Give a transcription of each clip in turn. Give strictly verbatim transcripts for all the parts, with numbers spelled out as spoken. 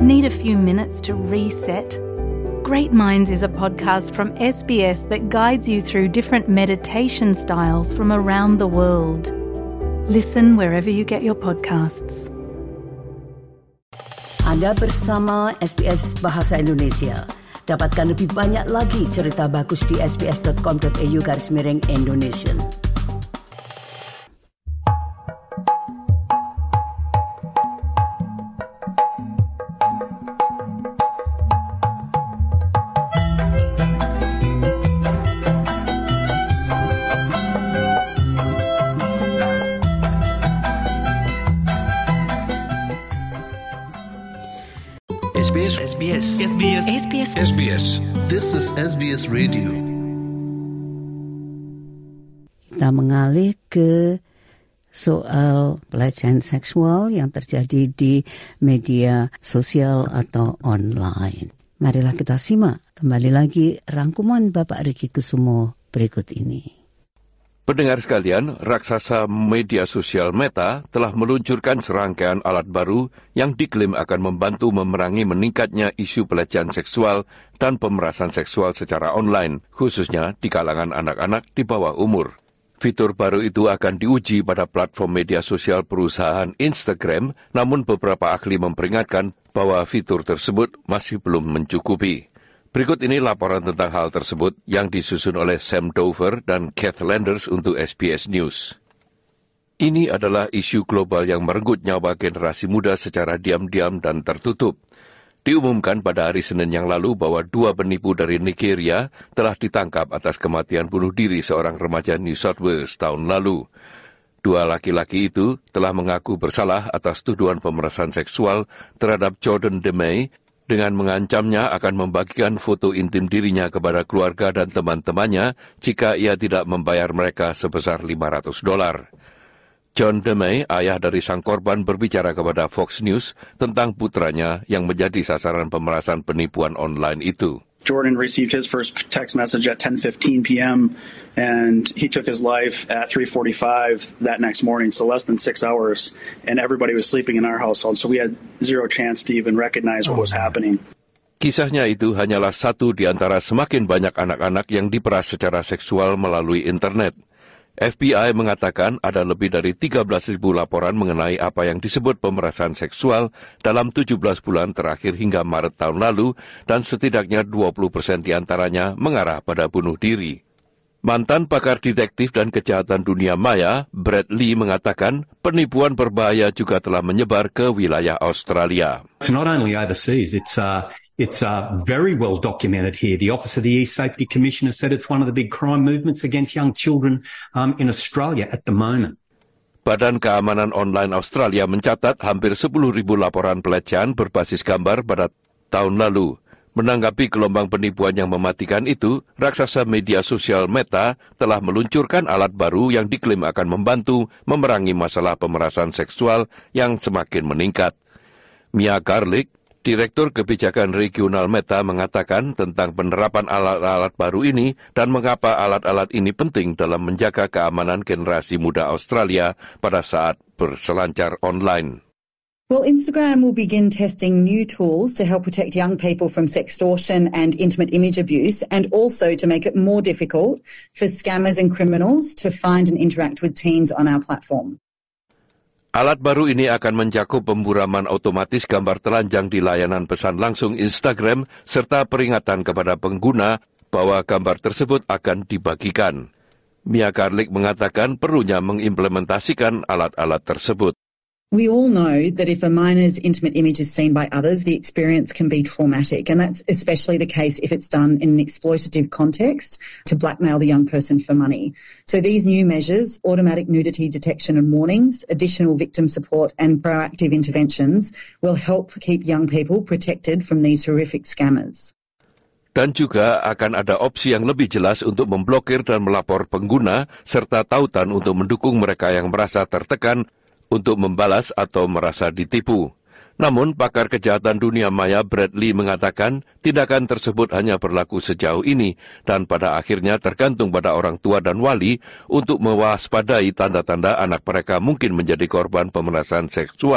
Need a few minutes to reset? Great Minds is a podcast from S B S that guides you through different meditation styles from around the world. Listen wherever you get your podcasts. Anda bersama S B S Bahasa Indonesia. Dapatkan lebih banyak lagi cerita bagus di sbs.com.au garis miring Indonesian. S B S S B S S B S S B S S B S This is S B S Radio. Kita mengalih ke soal pelecehan seksual yang terjadi di media sosial atau online. Marilah kita simak kembali lagi rangkuman Bapak Riki Kusumo berikut ini. Pendengar sekalian, raksasa media sosial Meta telah meluncurkan serangkaian alat baru yang diklaim akan membantu memerangi meningkatnya isu pelecehan seksual dan pemerasan seksual secara online, khususnya di kalangan anak-anak di bawah umur. Fitur baru itu akan diuji pada platform media sosial perusahaan Instagram, namun beberapa ahli memperingatkan bahwa fitur tersebut masih belum mencukupi. Berikut ini laporan tentang hal tersebut yang disusun oleh Sam Dover dan Kath Landers untuk S B S News. Ini adalah isu global yang merenggut nyawa generasi muda secara diam-diam dan tertutup. Diumumkan pada hari Senin yang lalu bahwa dua penipu dari Nigeria telah ditangkap atas kematian bunuh diri seorang remaja New South Wales tahun lalu. Dua laki-laki itu telah mengaku bersalah atas tuduhan pemerasan seksual terhadap Jordan DeMay dengan mengancamnya akan membagikan foto intim dirinya kepada keluarga dan teman-temannya jika ia tidak membayar mereka sebesar lima ratus dolar. John DeMay, ayah dari sang korban, berbicara kepada Fox News tentang putranya yang menjadi sasaran pemerasan penipuan online itu. Jordan received his first text message at ten fifteen p.m. and he took his life at three forty-five that next morning, so less than six hours, and everybody was sleeping in our household, so we had zero chance to even recognize what was happening. Kisahnya itu hanyalah satu di antara semakin banyak anak-anak yang diperas secara seksual melalui internet. F B I mengatakan ada lebih dari tiga belas ribu laporan mengenai apa yang disebut pemerasan seksual dalam tujuh belas bulan terakhir hingga Maret tahun lalu, dan setidaknya dua puluh persen diantaranya mengarah pada bunuh diri. Mantan pakar detektif dan kejahatan dunia maya, Brad Lee, mengatakan penipuan berbahaya juga telah menyebar ke wilayah Australia. It's not only overseas, it's uh, it's uh, very well documented here. The Office of the East Safety Commissioner said it's one of the big crime movements against young children um, in Australia at the moment. Badan Keamanan Online Australia mencatat hampir sepuluh ribu laporan pelecehan berbasis gambar pada tahun lalu. Menanggapi gelombang penipuan yang mematikan itu, raksasa media sosial Meta telah meluncurkan alat baru yang diklaim akan membantu memerangi masalah pemerasan seksual yang semakin meningkat. Mia Garlick, Direktur Kebijakan Regional Meta, mengatakan tentang penerapan alat-alat baru ini dan mengapa alat-alat ini penting dalam menjaga keamanan generasi muda Australia pada saat berselancar online. Well, Instagram will begin testing new tools to help protect young people from sextortion and intimate image abuse, and also to make it more difficult for scammers and criminals to find and interact with teens on our platform. Alat baru ini akan mencakup pemburaman otomatis gambar telanjang di layanan pesan langsung Instagram serta peringatan kepada pengguna bahwa gambar tersebut akan dibagikan. Mia Garlick mengatakan perlunya mengimplementasikan alat-alat tersebut. We all know that if a minor's intimate image is seen by others, the experience can be traumatic, and that's especially the case if it's done in an exploitative context to blackmail the young person for money. So these new measures, automatic nudity detection and warnings, additional victim support and proactive interventions will help keep young people protected from these horrific scammers. Dan juga akan ada opsi yang lebih jelas untuk memblokir dan melapor pengguna serta tautan untuk mendukung mereka yang merasa tertekan untuk membalas atau merasa ditipu. Namun, pakar kejahatan dunia maya Brad Lee mengatakan tindakan tersebut hanya berlaku sejauh ini dan pada akhirnya tergantung pada orang tua dan wali untuk mewaspadai tanda-tanda anak mereka mungkin menjadi korban pemerasan seksual.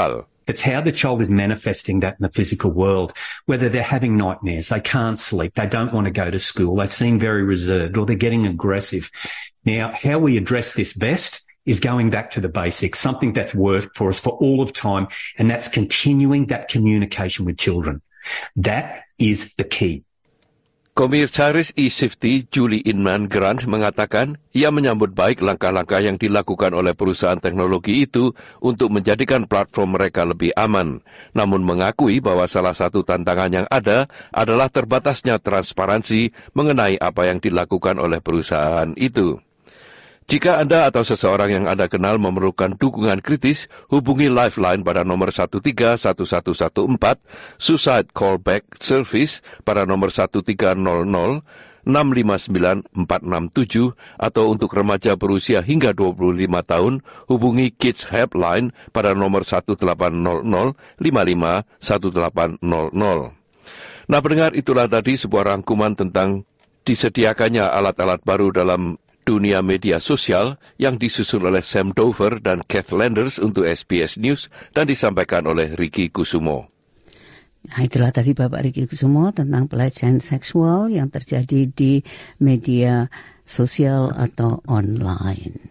It's how the child is manifesting that in the physical world, whether they're having nightmares, they can't sleep, they don't want to go to school, they seem very reserved, or they're getting aggressive. Now, how we address this best is going back to the basics, something that's worked for us for all of time, and that's continuing that communication with children. That is the key. Komisaris e-Safety Julie Inman Grant mengatakan ia menyambut baik langkah-langkah yang dilakukan oleh perusahaan teknologi itu untuk menjadikan platform mereka lebih aman, namun mengakui bahwa salah satu tantangan yang ada adalah terbatasnya transparansi mengenai apa yang dilakukan oleh perusahaan itu. Jika Anda atau seseorang yang Anda kenal memerlukan dukungan kritis, hubungi Lifeline pada nomor satu tiga satu satu satu empat, Suicide Callback Service pada nomor satu tiga nol nol enam lima sembilan empat enam tujuh, atau untuk remaja berusia hingga dua puluh lima tahun, hubungi Kids Helpline pada nomor satu delapan nol nol lima lima satu delapan nol nol. Nah, pendengar, itulah tadi sebuah rangkuman tentang disediakannya alat-alat baru dalam dunia media sosial yang disusun oleh Sam Dover dan Kath Landers untuk S B S News dan disampaikan oleh Ricky Kusumo. Nah, itulah tadi Bapak Ricky Kusumo tentang pelecehan seksual yang terjadi di media sosial atau online.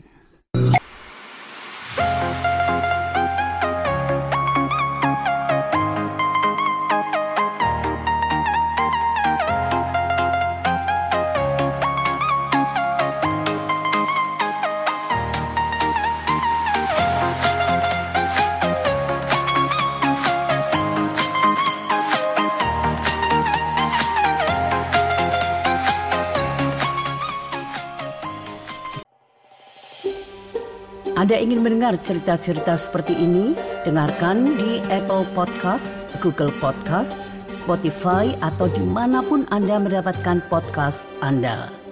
Anda ingin mendengar cerita-cerita seperti ini? Dengarkan di Apple Podcast, Google Podcast, Spotify, atau dimanapun Anda mendapatkan podcast Anda.